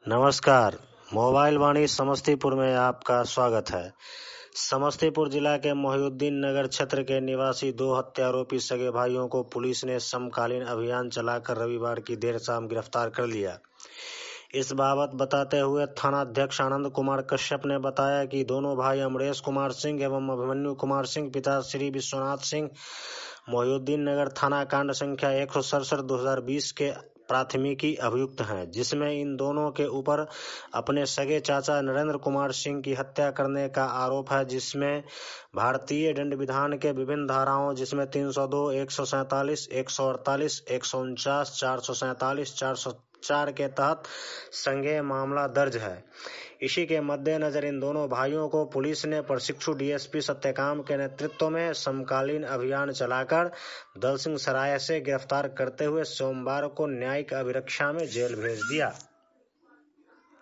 नमस्कार। मोबाइल वाणी समस्तीपुर में आपका स्वागत है। समस्तीपुर जिला के मोहिउद्दीन नगर क्षेत्र के निवासी 2 हत्यारोपी सगे भाइयों को पुलिस ने समकालीन अभियान चलाकर रविवार की देर शाम गिरफ्तार कर लिया। इस बाबत बताते हुए थानाध्यक्ष आनंद कुमार कश्यप ने बताया कि दोनों भाई अमरेश कुमार सिंह एवं अभिमन्यु कुमार सिंह पिता श्री विश्वनाथ सिंह मोहिउद्दीन नगर थाना कांड संख्या 167/2020 के प्राथमिकी अभियुक्त हैं, जिसमें इन दोनों के ऊपर अपने सगे चाचा नरेंद्र कुमार सिंह की हत्या करने का आरोप है, जिसमें भारतीय दंड विधान के विभिन्न धाराओं जिसमें 302, 147, 148, 149, 447, 404 के तहत संज्ञेय मामला दर्ज है। इसी के मद्देनजर इन दोनों भाइयों को पुलिस ने प्रशिक्षु डीएसपी सत्यकाम के नेतृत्व में समकालीन अभियान चलाकर दलसिंह सराय से गिरफ्तार करते हुए सोमवार को न्यायिक अभिरक्षा में जेल भेज दिया।